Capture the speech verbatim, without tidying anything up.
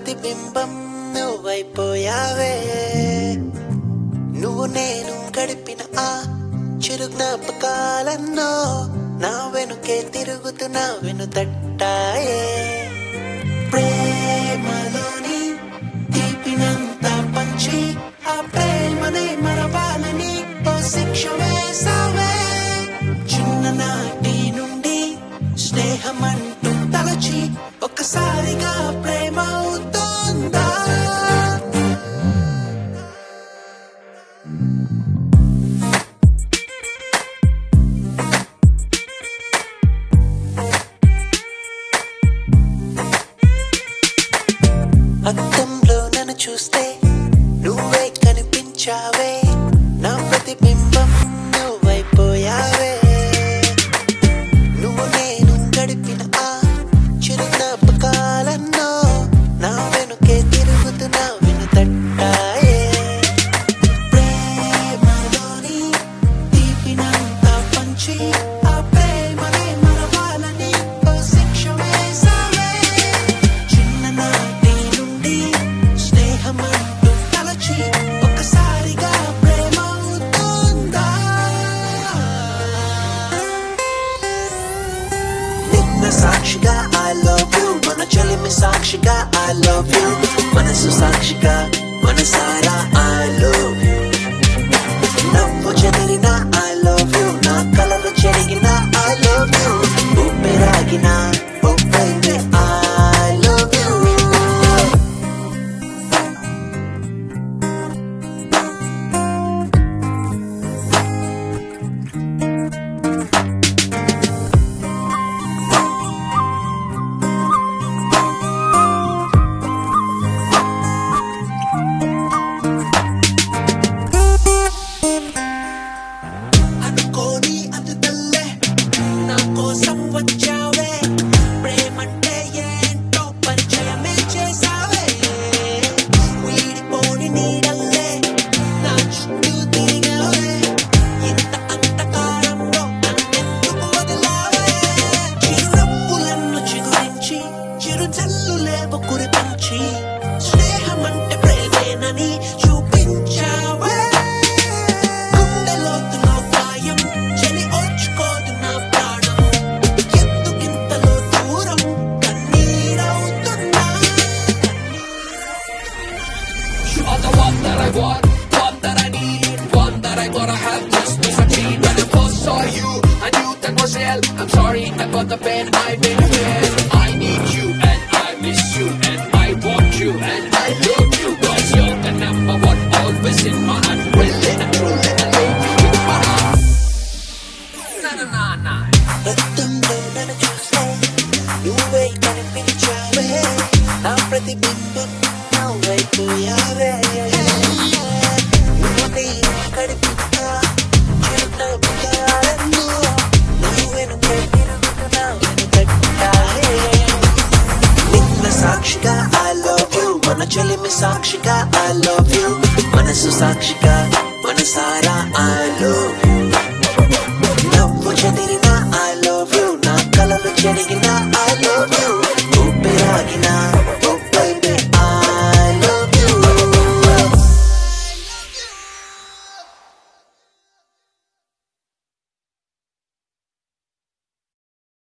ప్రతిబింబం నువ్వైపోయావే నువ్వు నేను గడిపిన ఆ చిరు జ్ఞాపకాలన్నో నా వెనుకే తిరుగుతున్నా వెను తట్టాయే ప్రేమలోని తీపినంత పంచి ఆ ప్రేమనే మరవాలని ఓ శిక్ష వేసావే చిన్ననాటి నుండి స్నేహమంటూ తలచి ఒక్కసారిగా ప్రేమ అవుతోందా అద్దంలో నన్ను చూస్తే నువ్వే కనిపించావే నా ప్రతిబింబం నువ్వైపోయావే నువ్వు నేను గడిపిన ఆ చిరు జ్ఞాపకాలన్నో నా వెనుకే తిరుగుతున్నా వెను తట్టాయే ప్రేమలోని తీపినంత పంచి ఆ ప్రేమనే మరవాలని ఓ శిక్ష వేసావే చిన్ననాటి నుండి స్నేహమంటూ తలచి ఒక్కసారిగా ప్రేమ అవుతోందా నిన్న సాక్షిగా I love you మన చెలిమి సాక్షిగా I love you మనసు సాక్షిగా మనసారా I love you నవ్వు చెదిరిన I love you నా కలలు చెరిగిన I love you ఊపిరాగిన ఊపిరి I love you అనుకోని అందుతల్లే నా కోసం వచ్చావే ప్రేమంటే ఏంటో పరిచయమే చేసావే వీడిపోని నీడల్లే నా చుట్టూ తిరిగావే ఇంత అంతకారంలో నన్నెందుకు వదిలావే చిరునవ్వులను చిగురించి చిరు జల్లులేవో కురిపించి స్నేహమంటే ప్రేమేనని చూపించావే గుండెలోతులో గాయం చలి ఓర్చుకోదు నా ప్రాణం ఎందుకింతలో దూరం కన్నీరవుతున్నా You are the one that I want, one that I need, one that I gotta have just to succeed. When I first saw you, I knew that was real. I'm sorry about the pain I've been feel. I need you and I miss you and I want you and I love you. Cause you're the number one, always in my heart. Really and truly, I love you with my heart. Na na na na. రక్తంలో నన్ను చూస్తే నువ్వే కనిపించావే నా ప్రతిబింబం నువ్వైపోయావే నువ్వు నేను గడిపిన చిరు జ్ఞాపకాలన్నో నా వెనుకే తిరుగుతున్నా వెను తట్టాయే నిన్న సాక్షిగా I love you మన చెలిమి సాక్షిగా I love you మనసు సాక్షిగా మనసారా I